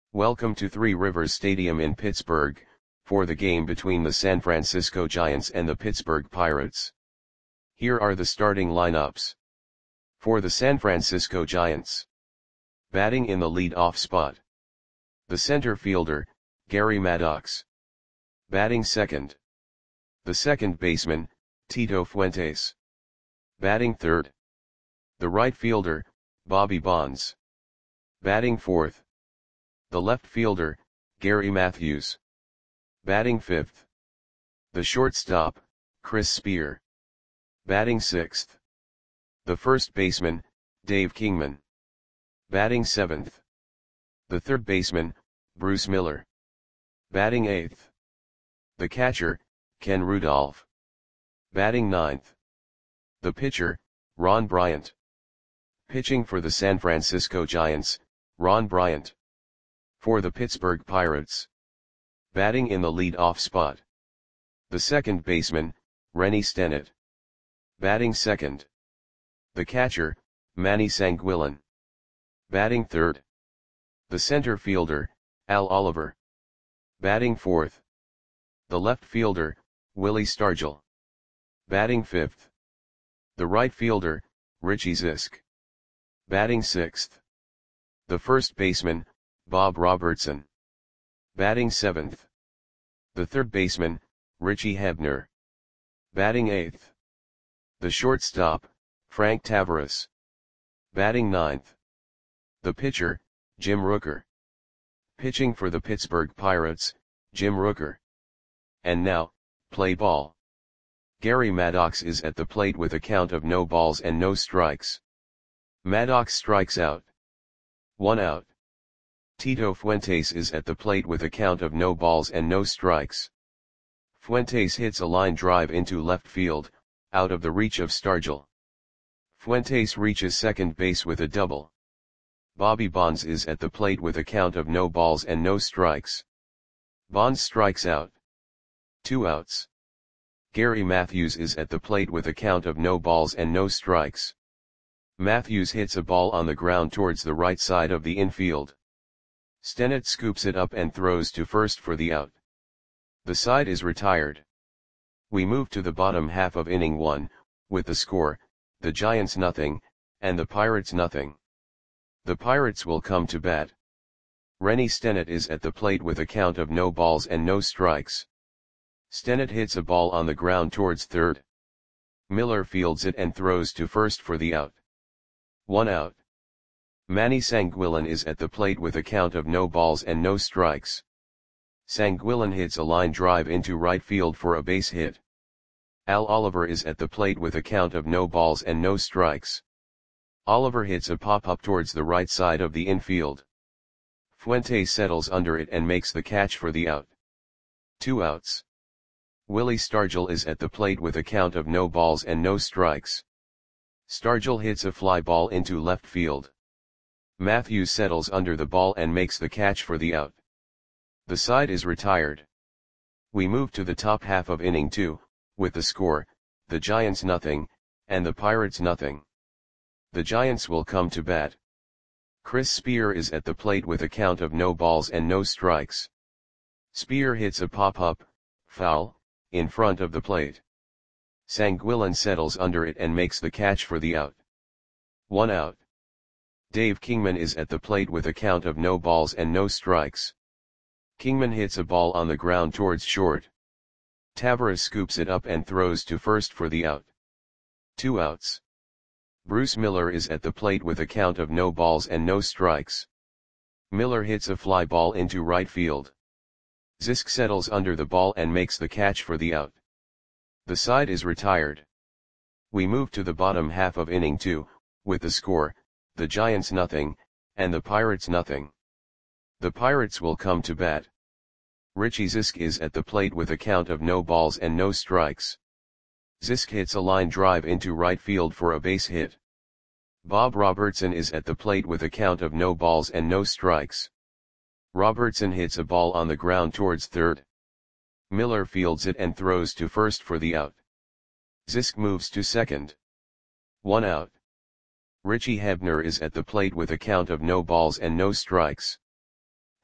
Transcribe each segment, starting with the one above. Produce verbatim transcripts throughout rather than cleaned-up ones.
Welcome to Three Rivers Stadium in Pittsburgh, for the game between the San Francisco Giants and the Pittsburgh Pirates. Here are the starting lineups. For the San Francisco Giants. Batting in the lead-off spot. The center fielder, Gary Maddox. Batting second. The second baseman, Tito Fuentes. Batting third. The right fielder, Bobby Bonds. Batting fourth. The left fielder, Gary Matthews. Batting fifth. The shortstop, Chris Spear. Batting sixth. The first baseman, Dave Kingman. Batting seventh. The third baseman, Bruce Miller. Batting eighth. The catcher, Ken Rudolph. Batting ninth. The pitcher, Ron Bryant. Pitching for the San Francisco Giants, Ron Bryant. For the Pittsburgh Pirates. Batting in the lead-off spot. The second baseman, Rennie Stennett. Batting second. The catcher, Manny Sanguillen. Batting third. The center fielder, Al Oliver. Batting fourth. The left fielder, Willie Stargell. Batting fifth. The right fielder, Richie Zisk. Batting sixth. The first baseman, Bob Robertson. Batting seventh. The third baseman, Richie Hebner. Batting eighth. The shortstop, Frank Tavares. Batting ninth. The pitcher, Jim Rooker. Pitching for the Pittsburgh Pirates, Jim Rooker. And now, play ball. Gary Maddox is at the plate with a count of no balls and no strikes. Maddox strikes out. One out. Tito Fuentes is at the plate with a count of no balls and no strikes. Fuentes hits a line drive into left field, out of the reach of Stargell. Fuentes reaches second base with a double. Bobby Bonds is at the plate with a count of no balls and no strikes. Bonds strikes out. Two outs. Gary Matthews is at the plate with a count of no balls and no strikes. Matthews hits a ball on the ground towards the right side of the infield. Stennett scoops it up and throws to first for the out. The side is retired. We move to the bottom half of inning one, with the score, the Giants nothing, and the Pirates nothing. The Pirates will come to bat. Rennie Stennett is at the plate with a count of no balls and no strikes. Stennett hits a ball on the ground towards third. Miller fields it and throws to first for the out. One out. Manny Sanguillen is at the plate with a count of no balls and no strikes. Sanguillen hits a line drive into right field for a base hit. Al Oliver is at the plate with a count of no balls and no strikes. Oliver hits a pop-up towards the right side of the infield. Fuentes settles under it and makes the catch for the out. Two outs. Willie Stargell is at the plate with a count of no balls and no strikes. Stargell hits a fly ball into left field. Matthews settles under the ball and makes the catch for the out. The side is retired. We move to the top half of inning two, with the score, the Giants nothing, and the Pirates nothing. The Giants will come to bat. Chris Spear is at the plate with a count of no balls and no strikes. Spear hits a pop-up, foul, in front of the plate. Sanguillen settles under it and makes the catch for the out. One out. Dave Kingman is at the plate with a count of no balls and no strikes. Kingman hits a ball on the ground towards short. Tavares scoops it up and throws to first for the out. Two outs. Bruce Miller is at the plate with a count of no balls and no strikes. Miller hits a fly ball into right field. Zisk settles under the ball and makes the catch for the out. The side is retired. We move to the bottom half of inning two, with the score, the Giants nothing, and the Pirates nothing. The Pirates will come to bat. Richie Zisk is at the plate with a count of no balls and no strikes. Zisk hits a line drive into right field for a base hit. Bob Robertson is at the plate with a count of no balls and no strikes. Robertson hits a ball on the ground towards third. Miller fields it and throws to first for the out. Zisk moves to second. One out. Richie Hebner is at the plate with a count of no balls and no strikes.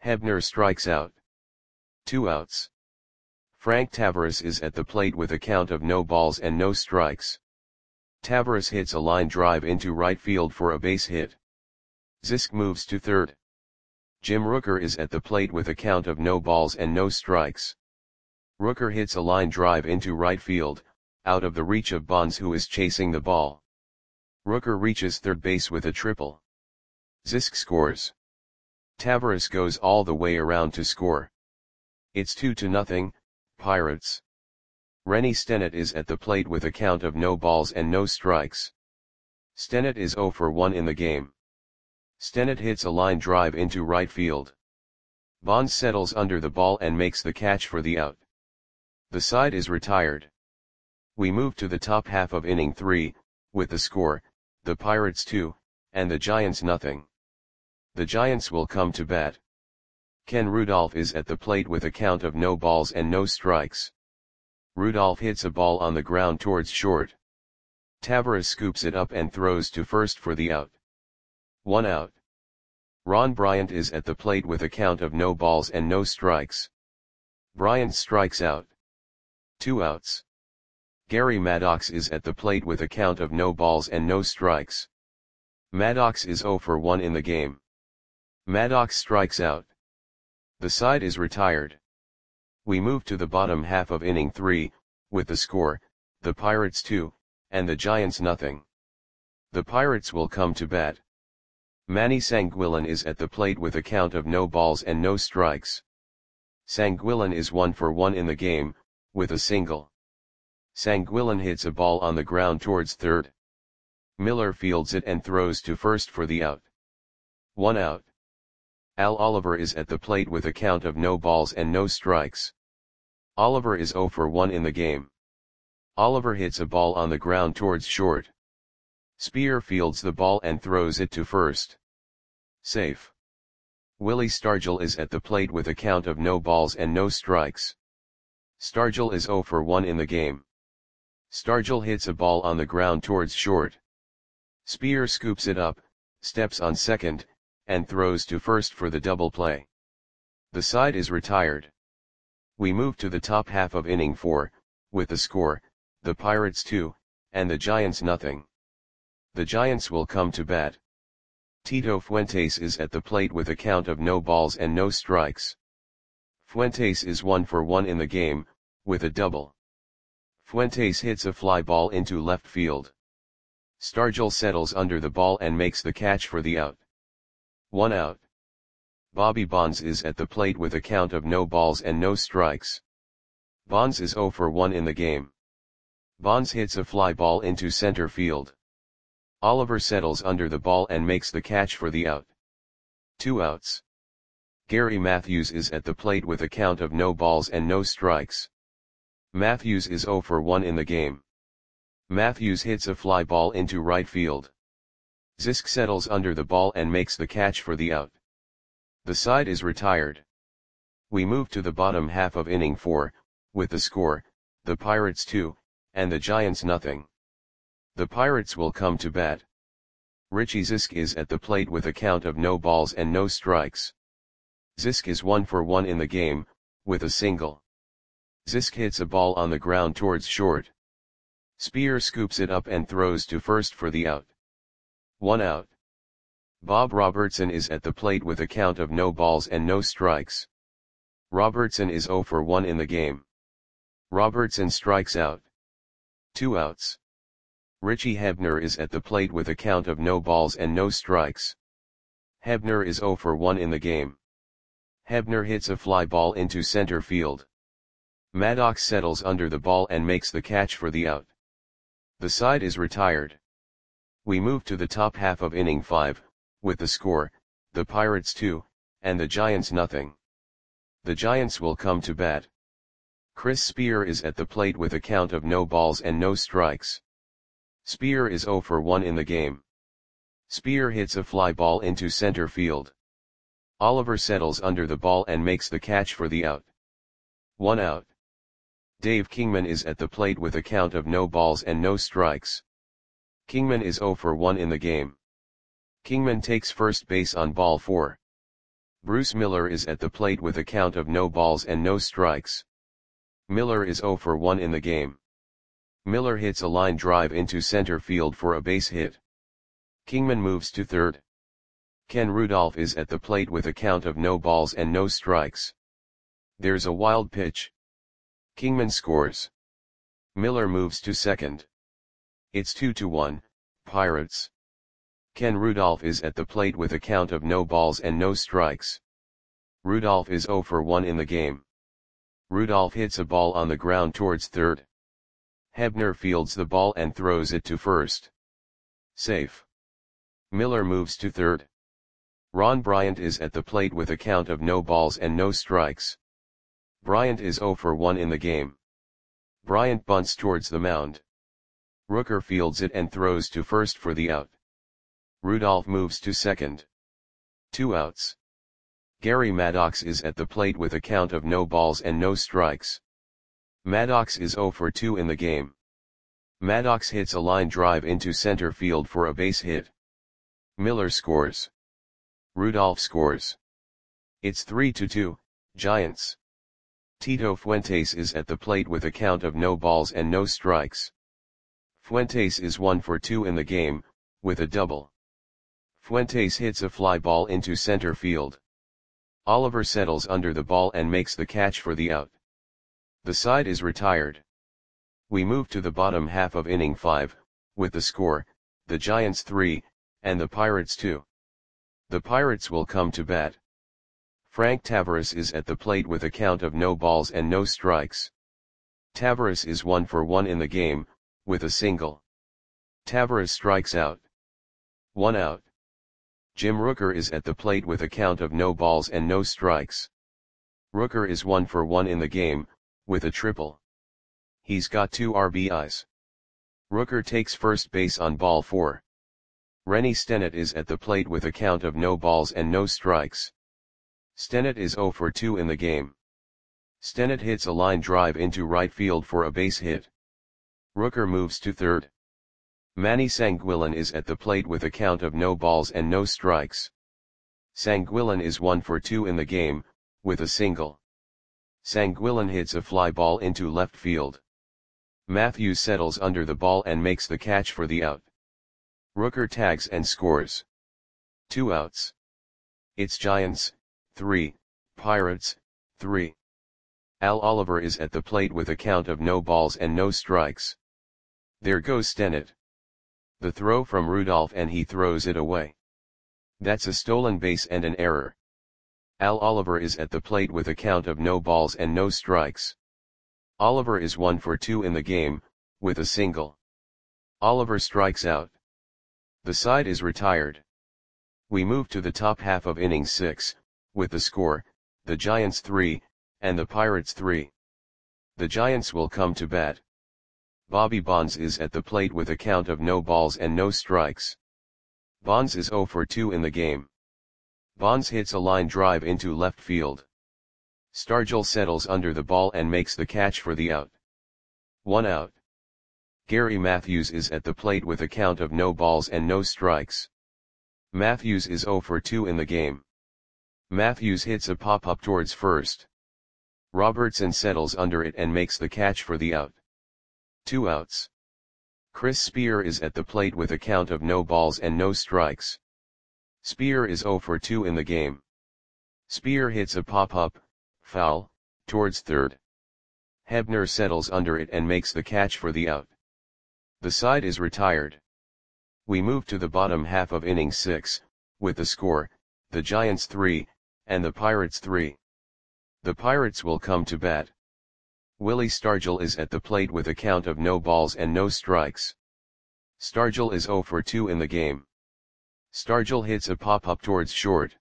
Hebner strikes out. Two outs. Frank Tavares is at the plate with a count of no balls and no strikes. Tavares hits a line drive into right field for a base hit. Zisk moves to third. Jim Rooker is at the plate with a count of no balls and no strikes. Rooker hits a line drive into right field, out of the reach of Bonds, who is chasing the ball. Rooker reaches third base with a triple. Zisk scores. Tavares goes all the way around to score. It's two to nothing, Pirates. Rennie Stennett is at the plate with a count of no balls and no strikes. Stennett is oh for one in the game. Stennett hits a line drive into right field. Bonds settles under the ball and makes the catch for the out. The side is retired. We move to the top half of inning three, with the score, the Pirates two, and the Giants nothing. The Giants will come to bat. Ken Rudolph is at the plate with a count of no balls and no strikes. Rudolph hits a ball on the ground towards short. Tavares scoops it up and throws to first for the out. One out. Ron Bryant is at the plate with a count of no balls and no strikes. Bryant strikes out. Two outs. Gary Maddox is at the plate with a count of no balls and no strikes. Maddox is oh for one in the game. Maddox strikes out. The side is retired. We move to the bottom half of inning three, with the score, the Pirates two, and the Giants nothing. The Pirates will come to bat. Manny Sanguillen is at the plate with a count of no balls and no strikes. Sanguillen is one for one in the game, with a single. Sanguillen hits a ball on the ground towards third. Miller fields it and throws to first for the out. One out. Al Oliver is at the plate with a count of no balls and no strikes. Oliver is oh for one in the game. Oliver hits a ball on the ground towards short. Spear fields the ball and throws it to first. Safe. Willie Stargell is at the plate with a count of no balls and no strikes. Stargell is oh for one in the game. Stargell hits a ball on the ground towards short. Spear scoops it up, steps on second, and throws to first for the double play. The side is retired. We move to the top half of inning four, with the score, the Pirates two, and the Giants nothing. The Giants will come to bat. Tito Fuentes is at the plate with a count of no balls and no strikes. Fuentes is one for one in the game, with a double. Fuentes hits a fly ball into left field. Stargell settles under the ball and makes the catch for the out. One out. Bobby Bonds is at the plate with a count of no balls and no strikes. Bonds is oh for one in the game. Bonds hits a fly ball into center field. Oliver settles under the ball and makes the catch for the out. Two outs. Gary Matthews is at the plate with a count of no balls and no strikes. Matthews is oh for one in the game. Matthews hits a fly ball into right field. Zisk settles under the ball and makes the catch for the out. The side is retired. We move to the bottom half of inning four, with the score, the Pirates two, and the Giants nothing. The Pirates will come to bat. Richie Zisk is at the plate with a count of no balls and no strikes. Zisk is one for one in the game, with a single. Zisk hits a ball on the ground towards short. Spear scoops it up and throws to first for the out. One out. Bob Robertson is at the plate with a count of no balls and no strikes. Robertson is oh for one in the game. Robertson strikes out. Two outs. Richie Hebner is at the plate with a count of no balls and no strikes. Hebner is oh for one in the game. Hebner hits a fly ball into center field. Maddox settles under the ball and makes the catch for the out. The side is retired. We move to the top half of inning five, with the score, the Pirates two, and the Giants nothing. The Giants will come to bat. Chris Spear is at the plate with a count of no balls and no strikes. Spear is oh for one in the game. Spear hits a fly ball into center field. Oliver settles under the ball and makes the catch for the out. One out. Dave Kingman is at the plate with a count of no balls and no strikes. Kingman is oh for one in the game. Kingman takes first base on ball four. Bruce Miller is at the plate with a count of no balls and no strikes. Miller is zero for one in the game. Miller hits a line drive into center field for a base hit. Kingman moves to third. Ken Rudolph is at the plate with a count of no balls and no strikes. There's a wild pitch. Kingman scores. Miller moves to second. It's two to one, Pirates. Ken Rudolph is at the plate with a count of no balls and no strikes. Rudolph is zero for one in the game. Rudolph hits a ball on the ground towards third. Hebner fields the ball and throws it to first. Safe. Miller moves to third. Ron Bryant is at the plate with a count of no balls and no strikes. Bryant is zero for one in the game. Bryant bunts towards the mound. Rooker fields it and throws to first for the out. Rudolph moves to second. Two outs. Gary Maddox is at the plate with a count of no balls and no strikes. Maddox is zero for two in the game. Maddox hits a line drive into center field for a base hit. Miller scores. Rudolph scores. It's three to two, Giants. Tito Fuentes is at the plate with a count of no balls and no strikes. Fuentes is one for two in the game, with a double. Fuentes hits a fly ball into center field. Oliver settles under the ball and makes the catch for the out. The side is retired. We move to the bottom half of inning five, with the score, the Giants three, and the Pirates two. The Pirates will come to bat. Frank Tavares is at the plate with a count of no balls and no strikes. Tavares is one for one in the game, with a single. Tavares strikes out. One out. Jim Rooker is at the plate with a count of no balls and no strikes. Rooker is one for one in the game, with a triple. He's got two R B Is. Rooker takes first base on ball four. Rennie Stennett is at the plate with a count of no balls and no strikes. Stennett is zero for two in the game. Stennett hits a line drive into right field for a base hit. Rooker moves to third. Manny Sanguillen is at the plate with a count of no balls and no strikes. Sanguillen is one for two in the game, with a single. Sanguillen hits a fly ball into left field. Matthews settles under the ball and makes the catch for the out. Rooker tags and scores. Two outs. It's Giants, three, Pirates, three. Al Oliver is at the plate with a count of no balls and no strikes. There goes Stennett. The throw from Rudolph and he throws it away. That's a stolen base and an error. Al Oliver is at the plate with a count of no balls and no strikes. Oliver is one for two in the game, with a single. Oliver strikes out. The side is retired. We move to the top half of inning six, with the score, the Giants three, and the Pirates three. The Giants will come to bat. Bobby Bonds is at the plate with a count of no balls and no strikes. Bonds is zero for two in the game. Bonds hits a line drive into left field. Stargell settles under the ball and makes the catch for the out. One out. Gary Matthews is at the plate with a count of no balls and no strikes. Matthews is zero for two in the game. Matthews hits a pop-up towards first. Robertson settles under it and makes the catch for the out. Two outs. Chris Spear is at the plate with a count of no balls and no strikes. Spear is zero for two in the game. Spear hits a pop-up, foul, towards third. Hebner settles under it and makes the catch for the out. The side is retired. We move to the bottom half of inning six, with the score, the Giants three, and the Pirates three. The Pirates will come to bat. Willie Stargell is at the plate with a count of no balls and no strikes. Stargell is zero for two in the game. Stargell hits a pop-up towards short.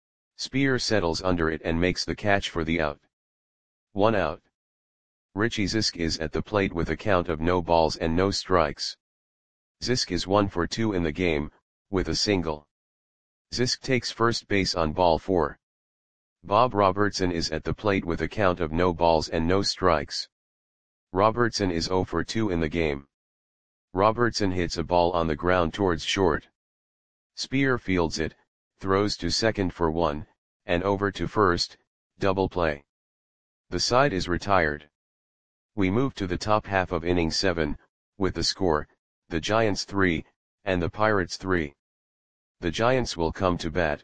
Spear settles under it and makes the catch for the out. One out. Richie Zisk is at the plate with a count of no balls and no strikes. Zisk is one for two in the game, with a single. Zisk takes first base on ball four. Bob Robertson is at the plate with a count of no balls and no strikes. Robertson is zero for two in the game. Robertson hits a ball on the ground towards short. Spear fields it, throws to second for one, and over to first, double play. The side is retired. We move to the top half of inning seven, with the score, the Giants three, and the Pirates three. The Giants will come to bat.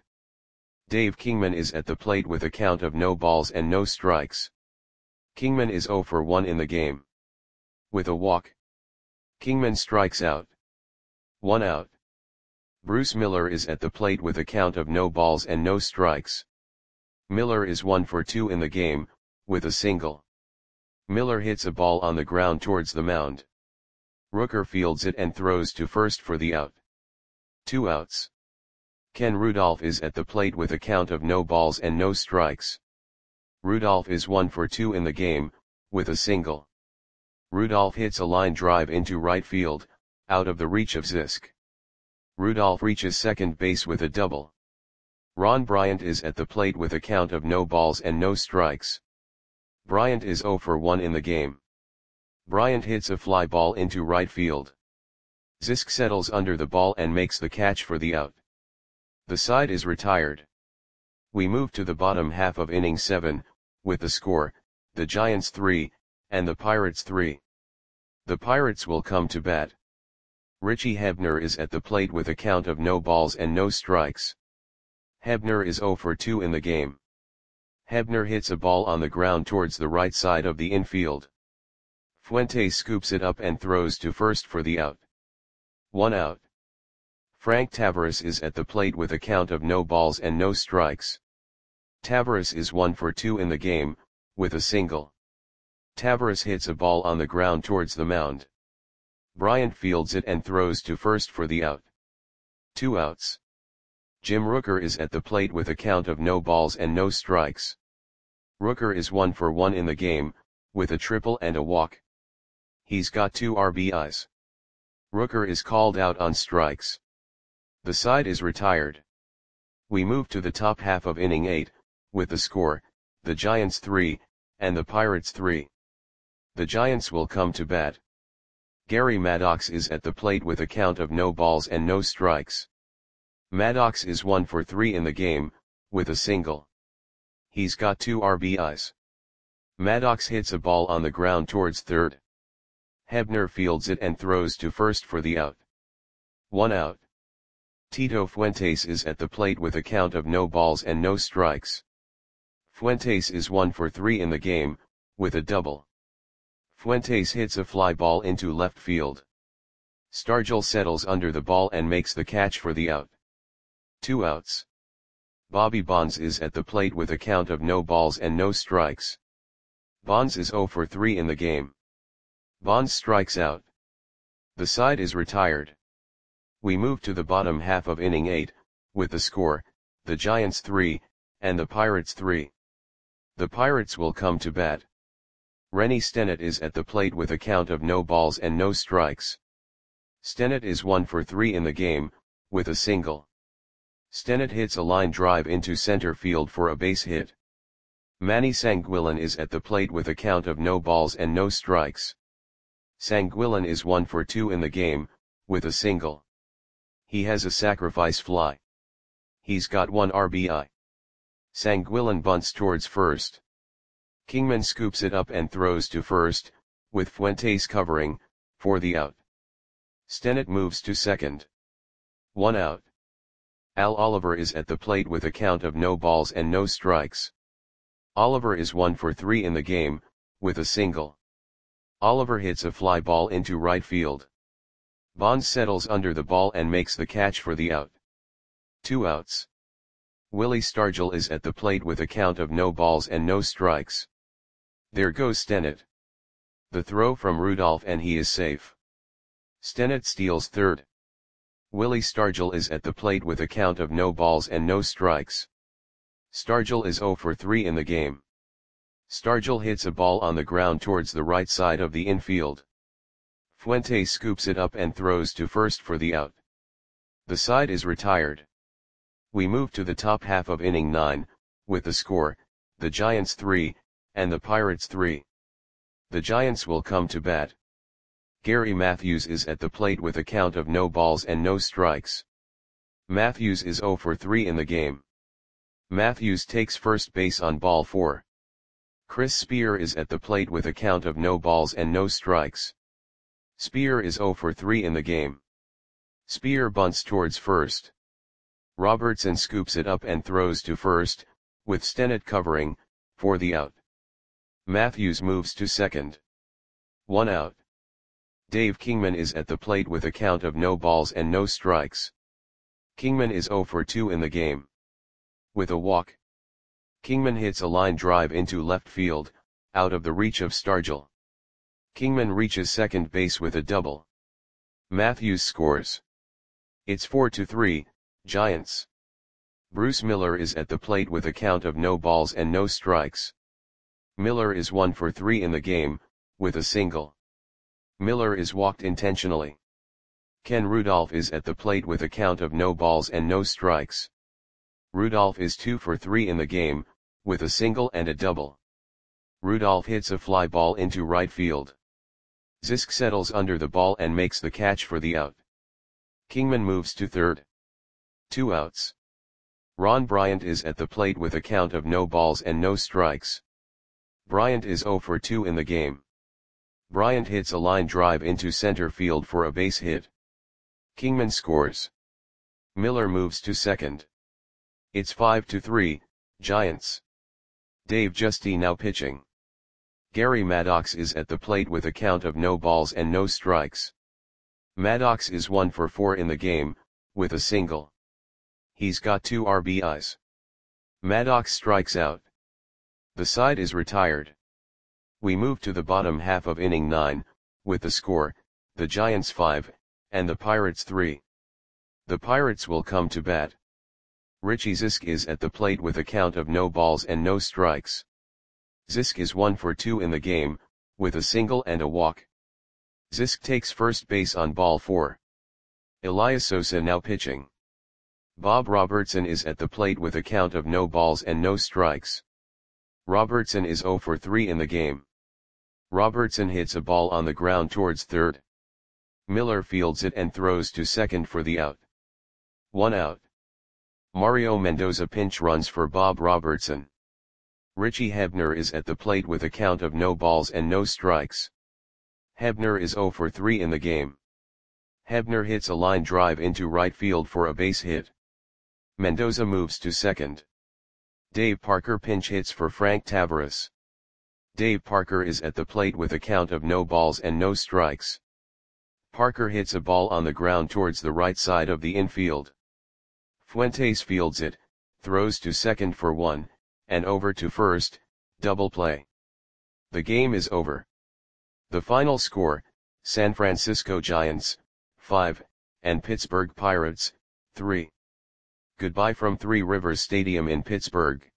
Dave Kingman is at the plate with a count of no balls and no strikes. Kingman is oh for one in the game. With a walk, Kingman strikes out. One out. Bruce Miller is at the plate with a count of no balls and no strikes. Miller is one for two in the game, with a single. Miller hits a ball on the ground towards the mound. Rooker fields it and throws to first for the out. Two outs. Ken Rudolph is at the plate with a count of no balls and no strikes. Rudolph is one for two in the game, with a single. Rudolph hits a line drive into right field, out of the reach of Zisk. Rudolph reaches second base with a double. Ron Bryant is at the plate with a count of no balls and no strikes. Bryant is oh for one in the game. Bryant hits a fly ball into right field. Zisk settles under the ball and makes the catch for the out. The side is retired. We move to the bottom half of inning seven, with the score, the Giants three, and the Pirates three. The Pirates will come to bat. Richie Hebner is at the plate with a count of no balls and no strikes. Hebner is oh for two in the game. Hebner hits a ball on the ground towards the right side of the infield. Fuentes scoops it up and throws to first for the out. One out. Frank Tavares is at the plate with a count of no balls and no strikes. Tavares is one for two in the game, with a single. Tavares hits a ball on the ground towards the mound. Bryant fields it and throws to first for the out. Two outs. Jim Rooker is at the plate with a count of no balls and no strikes. Rooker is one for one in the game, with a triple and a walk. He's got two R B Is. Rooker is called out on strikes. The side is retired. We move to the top half of inning eight, with the score, the Giants three, and the Pirates three. The Giants will come to bat. Gary Maddox is at the plate with a count of no balls and no strikes. Maddox is one for three in the game, with a single. He's got two R B Is. Maddox hits a ball on the ground towards third. Hebner fields it and throws to first for the out. One out. Tito Fuentes is at the plate with a count of no balls and no strikes. Fuentes is one for three in the game, with a double. Fuentes hits a fly ball into left field. Stargell settles under the ball and makes the catch for the out. Two outs. Bobby Bonds is at the plate with a count of no balls and no strikes. Bonds is oh for three in the game. Bonds strikes out. The side is retired. We move to the bottom half of inning eight, with the score, the Giants three, and the Pirates three. The Pirates will come to bat. Rennie Stennett is at the plate with a count of no balls and no strikes. Stennett is one for three in the game, with a single. Stennett hits a line drive into center field for a base hit. Manny Sanguillen is at the plate with a count of no balls and no strikes. Sanguillen is one for two in the game, with a single. He has a sacrifice fly. He's got one R B I. Sanguillen bunts towards first. Kingman scoops it up and throws to first, with Fuentes covering, for the out. Stennett moves to second. One out. Al Oliver is at the plate with a count of no balls and no strikes. Oliver is one for three in the game, with a single. Oliver hits a fly ball into right field. Bonds settles under the ball and makes the catch for the out. Two outs. Willie Stargell is at the plate with a count of no balls and no strikes. There goes Stennett. The throw from Rudolph and he is safe. Stennett steals third. Willie Stargell is at the plate with a count of no balls and no strikes. Stargell is oh for three in the game. Stargell hits a ball on the ground towards the right side of the infield. Fuentes scoops it up and throws to first for the out. The side is retired. We move to the top half of inning nine, with the score, the Giants three, and the Pirates three. The Giants will come to bat. Gary Matthews is at the plate with a count of no balls and no strikes. Matthews is oh for three in the game. Matthews takes first base on ball four. Chris Spear is at the plate with a count of no balls and no strikes. Spear is zero for three in the game. Spear bunts towards first. Robertson scoops it up and throws to first, with Stennett covering, for the out. Matthews moves to second. One out. Dave Kingman is at the plate with a count of no balls and no strikes. Kingman is zero for two in the game. With a walk, Kingman hits a line drive into left field, out of the reach of Stargell. Kingman reaches second base with a double. Matthews scores. It's four to three, Giants. Bruce Miller is at the plate with a count of no balls and no strikes. Miller is one for three in the game, with a single. Miller is walked intentionally. Ken Rudolph is at the plate with a count of no balls and no strikes. Rudolph is two for three in the game, with a single and a double. Rudolph hits a fly ball into right field. Zisk settles under the ball and makes the catch for the out. Kingman moves to third. Two outs. Ron Bryant is at the plate with a count of no balls and no strikes. Bryant is zero for two in the game. Bryant hits a line drive into center field for a base hit. Kingman scores. Miller moves to second. It's five to three, Giants. Dave Giusti now pitching. Gary Maddox is at the plate with a count of no balls and no strikes. Maddox is one for four in the game, with a single. He's got two R B Is. Maddox strikes out. The side is retired. We move to the bottom half of inning nine, with the score, the Giants five, and the Pirates three. The Pirates will come to bat. Richie Zisk is at the plate with a count of no balls and no strikes. Zisk is one for two in the game, with a single and a walk. Zisk takes first base on ball four. Elias Sosa now pitching. Bob Robertson is at the plate with a count of no balls and no strikes. Robertson is zero for three in the game. Robertson hits a ball on the ground towards third. Miller fields it and throws to second for the out. One out. Mario Mendoza pinch runs for Bob Robertson. Richie Hebner is at the plate with a count of no balls and no strikes. Hebner is zero for three in the game. Hebner hits a line drive into right field for a base hit. Mendoza moves to second. Dave Parker pinch hits for Frank Taveras. Dave Parker is at the plate with a count of no balls and no strikes. Parker hits a ball on the ground towards the right side of the infield. Fuentes fields it, throws to second for one, and over to first, double play. The game is over. The final score, San Francisco Giants, five, and Pittsburgh Pirates, three. Goodbye from Three Rivers Stadium in Pittsburgh.